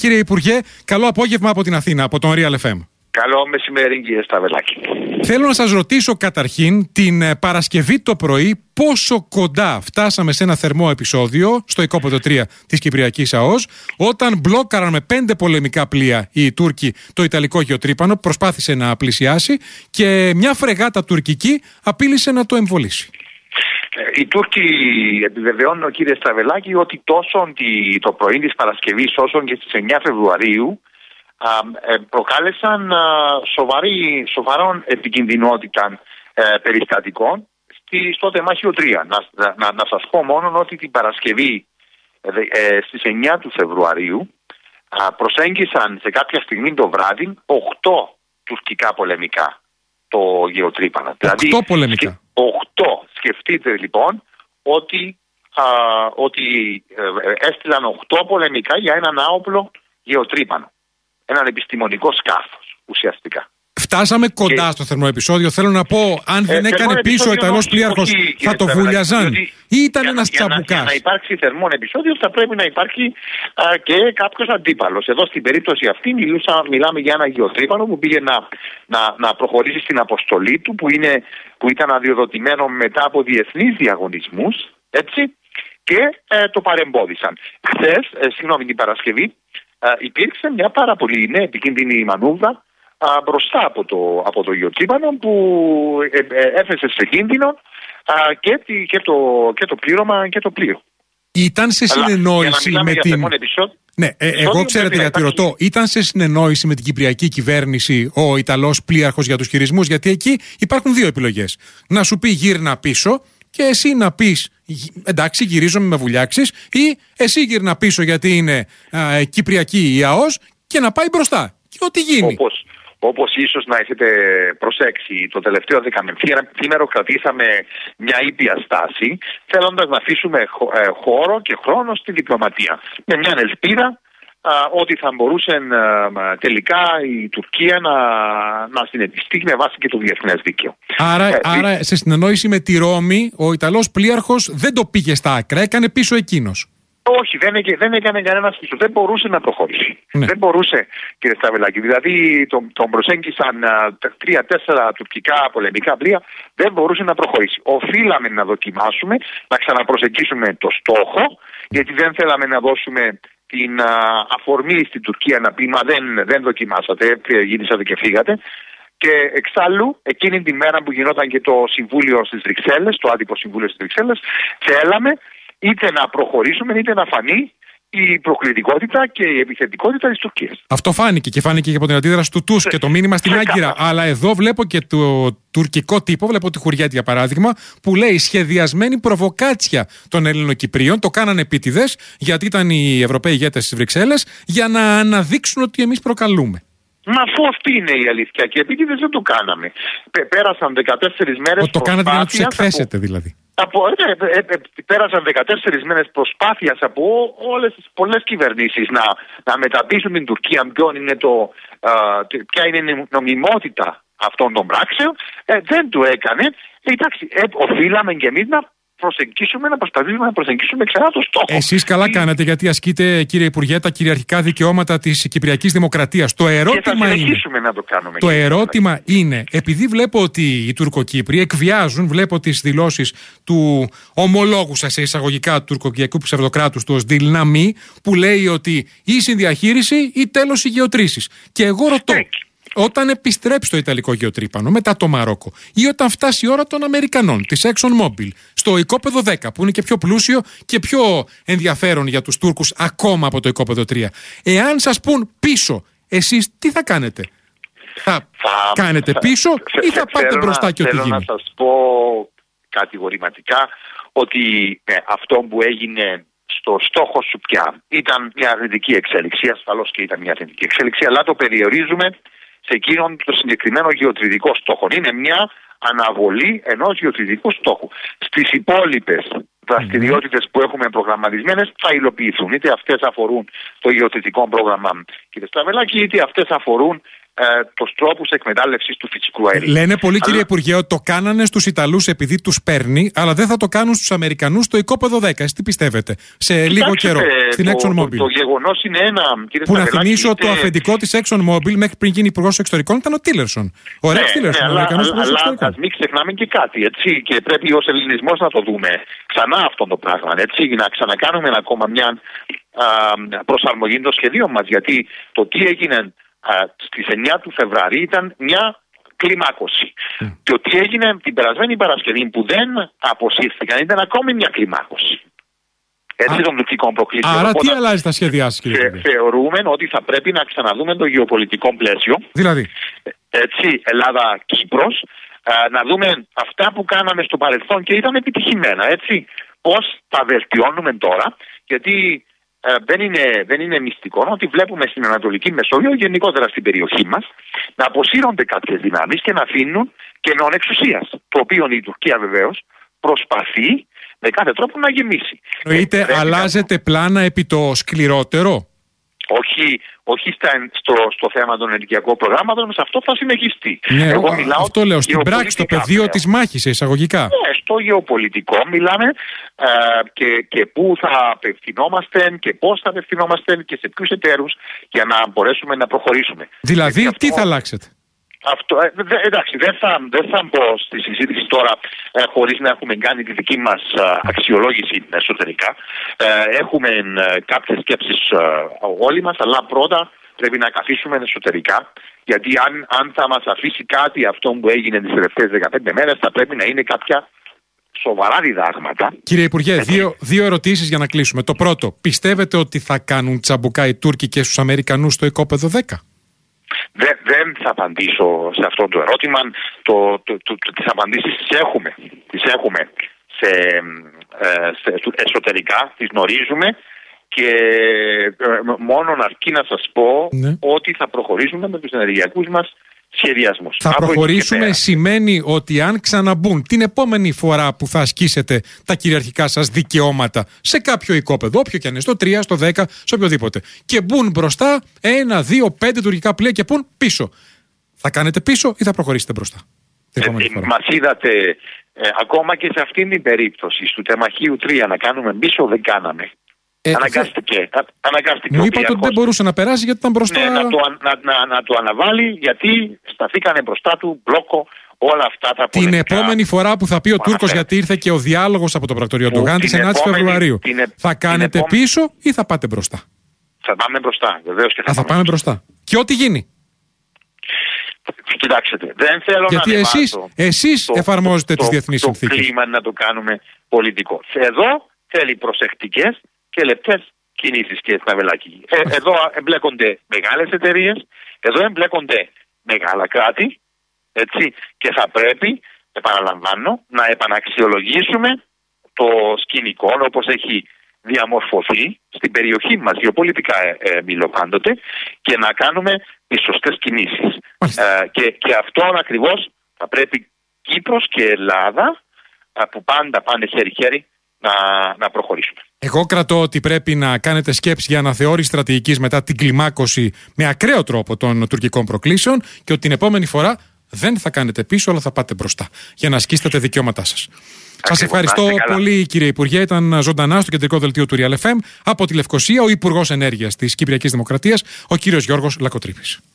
κύριε Υπουργέ. Καλό απόγευμα από την Αθήνα, από τον Real FM. Καλό μεσημέρι, κύριε Σταβελάκη. Θέλω να σας ρωτήσω καταρχήν την Παρασκευή το πρωί πόσο κοντά φτάσαμε σε ένα θερμό επεισόδιο στο οικόπεδο 3 της Κυπριακής ΑΟΣ, όταν μπλόκαραν με 5 πολεμικά πλοία οι Τούρκοι το Ιταλικό γεωτρύπανο, προσπάθησε να πλησιάσει και μια φρεγάτα τουρκική απείλησε να το εμβολήσει. Οι Τούρκοι επιβεβαιώνουν, κύριε Σταβελάκη, ότι τόσο το πρωί της Παρασκευής όσο και στις 9 Φεβρουαρίου προκάλεσαν σοβαρών επικινδυνότητα περιστατικών στο τεμάχιο 3. Να σας πω μόνο ότι την Παρασκευή στις 9 του Φεβρουαρίου προσέγγισαν σε κάποια στιγμή το βράδυ 8 τουρκικά πολεμικά το γεωτρύπανο. 8 πολεμικά. 8. Σκεφτείτε λοιπόν ότι έστειλαν 8 πολεμικά για έναν άοπλο γεωτρύπανο. Έναν επιστημονικό σκάφος ουσιαστικά. Φτάσαμε κοντά στο θερμό επεισόδιο. Θέλω να πω, αν δεν έκανε πίσω ο Ιταλός πλοίαρχος, θα το βουλιαζάν ή ήταν ένας τσαμπουκάς? Για να υπάρξει θερμό επεισόδιο θα πρέπει να υπάρχει και κάποιος αντίπαλος. Εδώ στην περίπτωση αυτή μιλάμε για ένα γεωτρύπανο που πήγε να προχωρήσει στην αποστολή του, που ήταν αδειοδοτημένο μετά από διεθνείς διαγωνισμούς, έτσι, και το παρεμπόδισαν. Την Παρασκευή, υπήρξε μια πάρα πολύ επικίνδυνη μανούβρα μπροστά από το γεωτρύπανο που έφεσε σε κίνδυνο και το πλήρωμα και το πλοίο. Ήταν σε συνεννόηση με την... Ναι, εγώ ξέρετε γιατί ρωτώ. Ήταν σε συνεννόηση με την Κυπριακή κυβέρνηση ο Ιταλός πλοίαρχος για τους χειρισμούς? Γιατί εκεί υπάρχουν δύο επιλογές. Να σου πει γύρνα πίσω και εσύ να πεις εντάξει, γυρίζομαι με βουλιάξεις, ή εσύ γύρνα πίσω γιατί είναι Κυπριακή η ΑΟΣ και να πάει μπροστά. Και ό,τι γίνει. Όπως ίσως να έχετε προσέξει, το τελευταίο δεκαμενθήμερο κρατήσαμε μια ήπια στάση, θέλοντας να αφήσουμε χώρο και χρόνο στη διπλωματία. Με μια ελπίδα ότι θα μπορούσε τελικά η Τουρκία να συνετιστεί με βάση και το διεθνές δίκαιο. Άρα σε συνεννόηση με τη Ρώμη, ο Ιταλός πλοίαρχος δεν το πήγε στα άκρα, έκανε πίσω εκείνος. Όχι, δεν έκανε κανένας πίσω. Δεν μπορούσε να προχωρήσει. Ναι. Δεν μπορούσε, κύριε Σταβελάκη. Δηλαδή τον προσέγγισαν 3-4 τουρκικά πολεμικά πλοία. Δεν μπορούσε να προχωρήσει. Οφείλαμε να δοκιμάσουμε, να ξαναπροσεγγίσουμε το στόχο, γιατί δεν θέλαμε να δώσουμε την αφορμή στην Τουρκία να πει «Μα δεν δοκιμάσατε, γύρισατε και φύγατε». Και εξάλλου, εκείνη τη μέρα που γινόταν και το συμβούλιο στις Βρυξέλλες, το άτυπο συμβούλιο στις Βρυξέλλες, θέλαμε είτε να προχωρήσουμε είτε να φανεί η προκλητικότητα και η επιθετικότητα της Τουρκίας. Αυτό φάνηκε και φάνηκε και από την αντίδραση του Τούσκ και το μήνυμα στην Άγκυρα. Αλλά εδώ βλέπω και το τουρκικό τύπο, βλέπω τη Χουριέτη για παράδειγμα, που λέει σχεδιασμένη προβοκάτσια των Ελληνοκυπρίων. Το κάνανε επίτηδες, γιατί ήταν οι Ευρωπαίοι ηγέτες στις Βρυξέλλες, για να αναδείξουν ότι εμείς προκαλούμε. Μα αφού αυτή είναι η αλήθεια και επίτηδες δεν το κάναμε. Πέρασαν 14 μέρες. Το κάνατε για να τους εκθέσετε δηλαδή. Πέρασαν 14 μέρες προσπάθειας από όλες τις πολλές κυβερνήσεις να μεταπείσουν την Τουρκία ποια είναι η νομιμότητα αυτών των πράξεων. Δεν το έκανε. Εντάξει, οφείλαμε κι εμείς να προσπαθήσουμε να προσεγγίσουμε ξανά το στόχο. Εσείς καλά κάνατε, γιατί ασκείτε, κύριε Υπουργέ, τα κυριαρχικά δικαιώματα της Κυπριακής Δημοκρατίας. Το ερώτημα είναι, επειδή βλέπω ότι οι Τουρκοκύπροι εκβιάζουν, βλέπω τις δηλώσεις του ομολόγου σας σε εισαγωγικά του τουρκοκυπριακού ψευδοκράτους του Οσδιλναμί, που λέει ότι ή συνδιαχείριση ή τέλος οι γεωτρήσεις. Και εγώ ρωτώ, όταν επιστρέψει το Ιταλικό γεωτρύπανο μετά το Μαρόκο ή όταν φτάσει η ώρα των Αμερικανών, της ExxonMobil, στο οικόπεδο 10, που είναι και πιο πλούσιο και πιο ενδιαφέρον για τους Τούρκους ακόμα από το οικόπεδο 3, εάν σας πούν πίσω, εσείς τι θα κάνετε? Θα κάνετε πίσω ή θα πάτε μπροστά και ό,τι γίνει? Θέλω να σας πω κατηγορηματικά ότι αυτό που έγινε στο στόχο σου πια ήταν μια αρνητική εξέλιξη, ασφαλώς και ήταν μια αρνητική εξέλιξη, αλλά το περιορίζουμε σε εκείνον το συγκεκριμένο γεωτρητικό στόχο. Είναι μια αναβολή ενός γεωτρητικού στόχου. Στις υπόλοιπες δραστηριότητες που έχουμε προγραμματισμένες θα υλοποιηθούν. Είτε αυτές αφορούν το γεωτρητικό πρόγραμμα, κύριε Σταβελάκη, είτε αυτές αφορούν τους τρόπους εκμετάλλευσης του φυσικού αερίου. Λένε πολλοί, κύριε Υπουργέ, ότι το κάνανε στους Ιταλούς επειδή τους παίρνει, αλλά δεν θα το κάνουν στους Αμερικανούς στο οικόπεδο 10. Τι πιστεύετε, σε λίγο καιρό, στην ExxonMobil? Το γεγονός είναι ένα, κύριε που Σταβελάκη, να θυμίσω, το αφεντικό της ExxonMobil μέχρι πριν γίνει υπουργός εξωτερικών ήταν ο Τίλερσον. Ο Ρεξ Τίλερσον, ο Αμερικανός υπουργός εξωτερικών. Ας μην ξεχνάμε και κάτι, έτσι, και πρέπει ως ελληνισμός να το δούμε ξανά αυτό το πράγμα, έτσι, να ξανακάνουμε ακόμα μια προσαρμογή των σχεδίων μας, γιατί το τι έγινε στις 9 του Φεβρουαρίου ήταν μια κλιμάκωση. Και το τι έγινε την περασμένη Παρασκευή που δεν αποσύρθηκαν ήταν ακόμη μια κλιμάκωση. Έτσι των τουρκικών προκλήσεων. Άρα τι αλλάζει τα σχέδιά σας, κύριε Υπουργέ? Θεωρούμε ότι θα πρέπει να ξαναδούμε το γεωπολιτικό πλαίσιο. Δηλαδή? Έτσι, Ελλάδα-Κύπρος, να δούμε αυτά που κάναμε στο παρελθόν και ήταν επιτυχημένα, έτσι. Πώς τα βελτιώνουμε τώρα, γιατί δεν είναι μυστικό ότι βλέπουμε στην Ανατολική Μεσόγειο, γενικότερα στην περιοχή μας, να αποσύρονται κάποιες δυνάμεις και να αφήνουν κενών εξουσίας. Το οποίο η Τουρκία βεβαίως προσπαθεί με κάθε τρόπο να γεμίσει. Είτε αλλάζετε πλάνα επί το σκληρότερο? Όχι στο θέμα των ενεργειακών προγράμματων, σε αυτό θα συνεχιστεί. Ναι, εγώ μιλάω αυτό λέω, στην πράξη, στο πεδίο της μάχης, εισαγωγικά. Ναι, στο γεωπολιτικό μιλάμε και πού θα απευθυνόμαστε και πώς θα απευθυνόμαστε και σε ποιους εταίρους για να μπορέσουμε να προχωρήσουμε. Δηλαδή, τι θα αλλάξετε? Εντάξει, δεν θα μπω στη συζήτηση τώρα χωρίς να έχουμε κάνει τη δική μας αξιολόγηση εσωτερικά. Έχουμε κάποιες σκέψεις όλοι μας, αλλά πρώτα πρέπει να καθίσουμε εσωτερικά, γιατί αν θα μας αφήσει κάτι αυτό που έγινε τις τελευταίες 15 μέρες, θα πρέπει να είναι κάποια σοβαρά διδάγματα. Κύριε Υπουργέ, δύο ερωτήσεις για να κλείσουμε. Το πρώτο, πιστεύετε ότι θα κάνουν τσαμπουκά οι Τούρκοι και στους Αμερικανούς στο οικόπεδο 10? Δεν θα απαντήσω σε αυτό το ερώτημα. Τις απαντήσεις τις έχουμε εσωτερικά, τις γνωρίζουμε και μόνο αρκεί να σας πω ότι θα προχωρήσουμε με τους ενεργειακούς μας σχεδιασμούς. Θα προχωρήσουμε σημαίνει ότι αν ξαναμπούν την επόμενη φορά που θα ασκήσετε τα κυριαρχικά σας δικαιώματα σε κάποιο οικόπεδο, όποιο και αν είναι, στο 3, στο 10, σε οποιοδήποτε, και μπουν μπροστά 1, 2, 5 τουρκικά πλοία και πούν πίσω, θα κάνετε πίσω ή θα προχωρήσετε μπροστά? Μας είδατε ακόμα και σε αυτήν την περίπτωση του τεμαχίου 3 να κάνουμε πίσω, δεν κάναμε. Αναγκάστηκε. Μου είπατε ότι δεν μπορούσε να περάσει γιατί ήταν μπροστά. Ναι, να το αναβάλει, γιατί σταθήκανε μπροστά του μπλόκο όλα αυτά τα πολεμικά. Την επόμενη φορά που θα πει ο Τούρκος, γιατί ήρθε και ο διάλογος από το πρακτορείο Ντογάν της 9ης Φεβρουαρίου, θα κάνετε πίσω ή θα πάτε μπροστά? Θα πάμε μπροστά, βεβαίως και θα πάμε μπροστά. Και ό,τι γίνει. Κοιτάξτε, δεν θέλω γιατί εσείς εφαρμόζετε τις διεθνείς συνθήκες. Το κλίμα να το κάνουμε πολιτικό. Εδώ θέλει προσεκτικές και λεπτές κινήσεις, κύριε Σταβελάκη. Εδώ εμπλέκονται μεγάλες εταιρείες, εδώ εμπλέκονται μεγάλα κράτη, έτσι, και θα πρέπει, επαναλαμβάνω, να επαναξιολογήσουμε το σκηνικό όπως έχει διαμορφωθεί στην περιοχή μας, γεωπολιτικά μιλώ πάντοτε, και να κάνουμε τις σωστές κινήσεις. Και αυτό ακριβώς θα πρέπει Κύπρος και Ελλάδα, που πάντα πάνε χέρι-χέρι, να προχωρήσουμε. Εγώ κρατώ ότι πρέπει να κάνετε σκέψη για αναθεώρηση στρατηγικής μετά την κλιμάκωση με ακραίο τρόπο των τουρκικών προκλήσεων και ότι την επόμενη φορά δεν θα κάνετε πίσω, αλλά θα πάτε μπροστά για να ασκήσετε τα δικαιώματά σας. Σας ευχαριστώ πολύ, κύριε Υπουργέ. Ήταν ζωντανά στο κεντρικό δελτίο του Real FM από τη Λευκοσία ο Υπουργός Ενέργειας της Κυπριακής Δημοκρατίας, ο κύριος Γιώργος Λακοτρίπης.